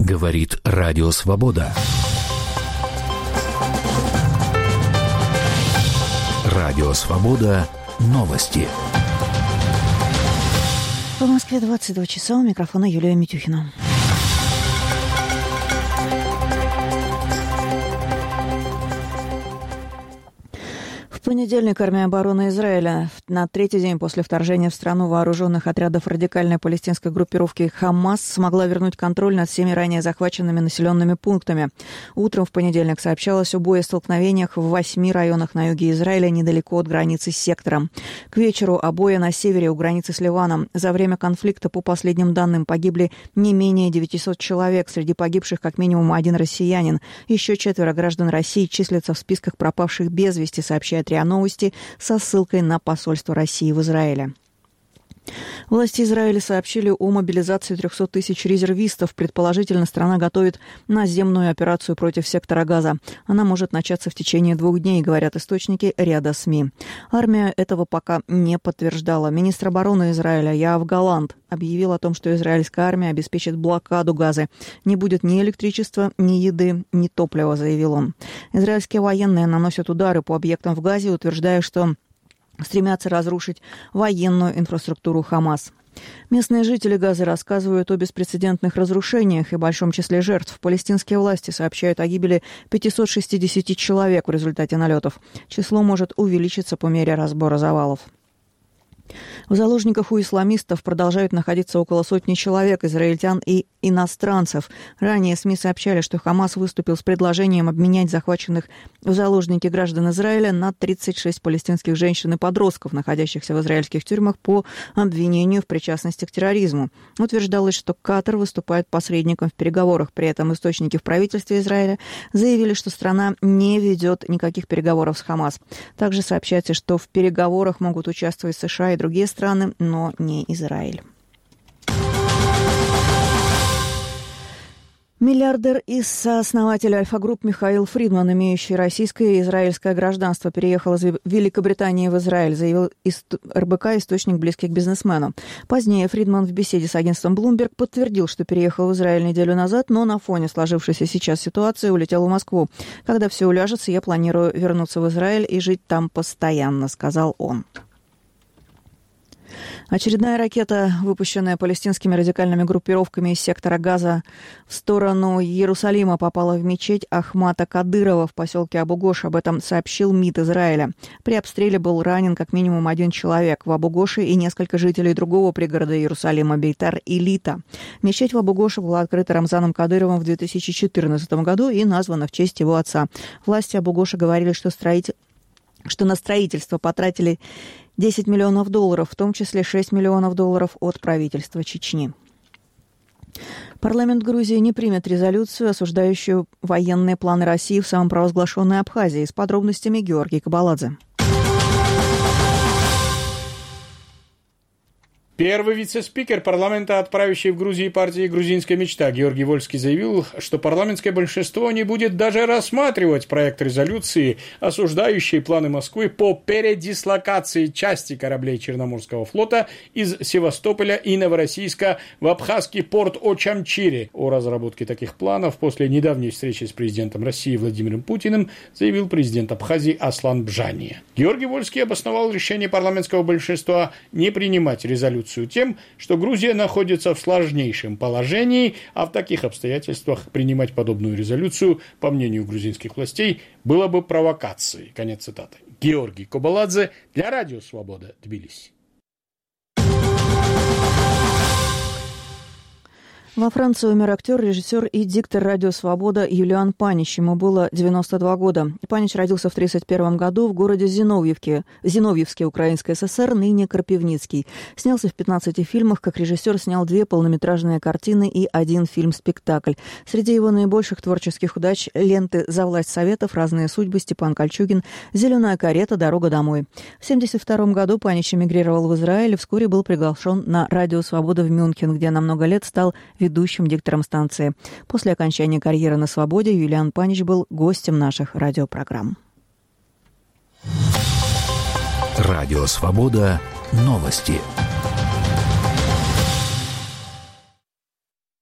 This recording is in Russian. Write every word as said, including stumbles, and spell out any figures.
Говорит Радио Свобода. Радио Свобода. Новости. В Москве двадцать два часа. У микрофона Юлия Митюхина. В понедельник армия обороны Израиля на третий день после вторжения в страну вооруженных отрядов радикальной палестинской группировки «Хамас» смогла вернуть контроль над всеми ранее захваченными населенными пунктами. Утром в понедельник сообщалось о боестолкновениях в восьми районах на юге Израиля, недалеко от границы с сектором. К вечеру о бое на севере у границы с Ливаном. За время конфликта, по последним данным, погибли не менее девятисот человек. Среди погибших как минимум один россиянин. Еще четверо граждан России числятся в списках пропавших без вести, сообщает РИА Новости со ссылкой на посольство России в Израиле. Власти Израиля сообщили о мобилизации трехсот тысяч резервистов. Предположительно, страна готовит наземную операцию против сектора Газа. Она может начаться в течение двух дней, говорят источники ряда СМИ. Армия этого пока не подтверждала. Министр обороны Израиля Яав Галант объявил о том, что израильская армия обеспечит блокаду Газы. Не будет ни электричества, ни еды, ни топлива, заявил он. Израильские военные наносят удары по объектам в Газе, утверждая, что стремятся разрушить военную инфраструктуру Хамас. Местные жители Газы рассказывают о беспрецедентных разрушениях и большом числе жертв. Палестинские власти сообщают о гибели пятисот шестидесяти человек в результате налетов. Число может увеличиться по мере разбора завалов. В заложниках у исламистов продолжают находиться около сотни человек, израильтян и иностранцев. Ранее СМИ сообщали, что Хамас выступил с предложением обменять захваченных в заложники граждан Израиля на тридцать шесть палестинских женщин и подростков, находящихся в израильских тюрьмах по обвинению в причастности к терроризму. Утверждалось, что Катар выступает посредником в переговорах. При этом источники в правительстве Израиля заявили, что страна не ведет никаких переговоров с Хамас. Также сообщается, что в переговорах могут участвовать США и другие страны, но не Израиль. Миллиардер и сооснователь Альфа-Групп Михаил Фридман, имеющий российское и израильское гражданство, переехал из Великобритании в Израиль, заявил эр бэ ка, источник, близкий к бизнесмену. Позднее Фридман в беседе с агентством Bloomberg подтвердил, что переехал в Израиль неделю назад, но на фоне сложившейся сейчас ситуации улетел в Москву. «Когда все уляжется, я планирую вернуться в Израиль и жить там постоянно», сказал он. Очередная ракета, выпущенная палестинскими радикальными группировками из сектора Газа в сторону Иерусалима, попала в мечеть Ахмата Кадырова в поселке Абу-Гош. Об этом сообщил МИД Израиля. При обстреле был ранен как минимум один человек в Абу-Гоше и несколько жителей другого пригорода Иерусалима, Бейтар-Илита. Мечеть в Абу-Гоше была открыта Рамзаном Кадыровым в две тысячи четырнадцатом году и названа в честь его отца. Власти Абу-Гоша говорили, что, строитель... что на строительство потратили десять миллионов долларов, в том числе шесть миллионов долларов от правительства Чечни. Парламент Грузии не примет резолюцию, осуждающую военные планы России в самопровозглашенной Абхазии. С подробностями Георгий Кабаладзе. Первый вице-спикер парламента, отправивший в Грузии партии «Грузинская мечта» Георгий Вольский заявил, что парламентское большинство не будет даже рассматривать проект резолюции, осуждающей планы Москвы по передислокации части кораблей Черноморского флота из Севастополя и Новороссийска в абхазский порт Очамчире. О разработке таких планов после недавней встречи с президентом России Владимиром Путиным заявил президент Абхазии Аслан Бжания. Георгий Вольский обосновал решение парламентского большинства не принимать резолюцию тем, что Грузия находится в сложнейшем положении, а в таких обстоятельствах принимать подобную резолюцию, по мнению грузинских властей, было бы провокацией. Конец цитаты. Георгий Кабаладзе для Радио Свобода, Тбилиси. Во Франции умер актер, режиссер и диктор «Радио Свобода» Юлиан Панич. Ему было девяносто два года. Панич родился в тридцать первом году в городе Зиновьевке, Зиновьевске, Украинской ССР, ныне Крапивницкий. Снялся в пятнадцати фильмах, как режиссер снял две полнометражные картины и один фильм-спектакль. Среди его наибольших творческих удач — ленты «За власть Советов», «Разные судьбы», Степан Кольчугин, «Зеленая карета», «Дорога домой». В семьдесят втором году Панич эмигрировал в Израиль и вскоре был приглашен на «Радио Свобода» в Мюнхен, где на много лет стал ведущим диктором станции. После окончания карьеры на свободе Юлиан Панич был гостем наших радиопрограмм. Радио Свобода. Новости.